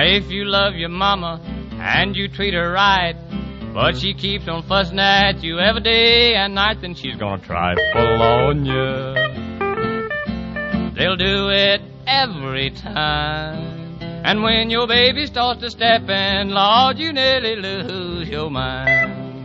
if you love your mama and you treat her right, but she keeps on fussing at you every day and night, then she's gonna trifle on you. They'll do it every time. And when your baby starts to step in, Lord, you nearly lose your mind.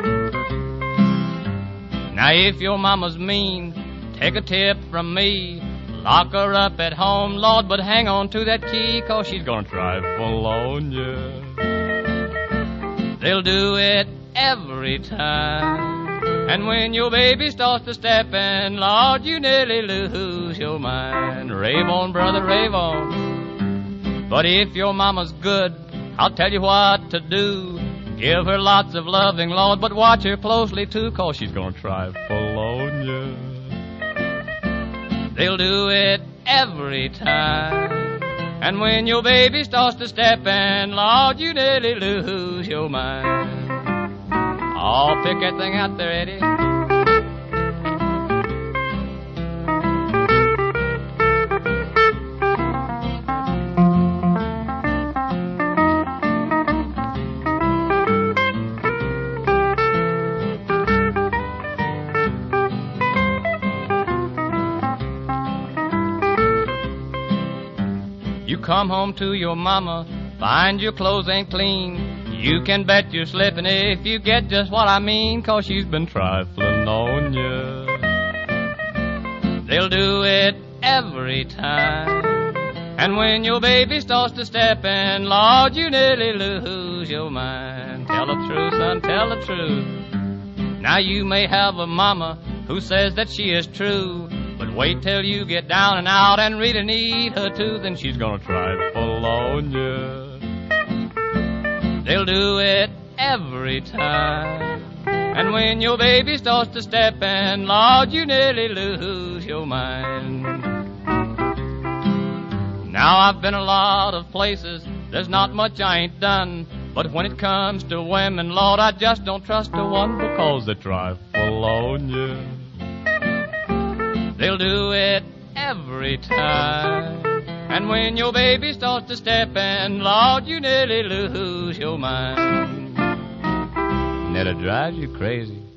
Now if your mama's mean, take a tip from me. Lock her up at home, Lord, but hang on to that key, 'cause she's gonna trifle on you. They'll do it every time. And when your baby starts to step in, Lord, you nearly lose your mind. Rave on, brother, rave on. But if your mama's good, I'll tell you what to do. Give her lots of loving, Lord, but watch her closely too, 'cause she's gonna trifle on you. They'll do it every time. And when your baby starts to step in, Lord, you nearly lose your mind. Oh, pick that thing out there, Eddie. You come home to your mama, find your clothes ain't clean. You can bet you're slipping if you get just what I mean, 'cause she's been trifling on you. They'll do it every time. And when your baby starts to step in, Lord, you nearly lose your mind. Tell the truth, son, tell the truth. Now you may have a mama who says that she is true, but wait till you get down and out and really need her too, then she's gonna trifle on you. They'll do it every time. And when your baby starts to step in, Lord, you nearly lose your mind. Now I've been a lot of places, there's not much I ain't done, but when it comes to women, Lord, I just don't trust a one, because they trifle on you. They'll do it every time. And when your baby starts to step in, Lord, you nearly lose your mind. And it'll drive you crazy.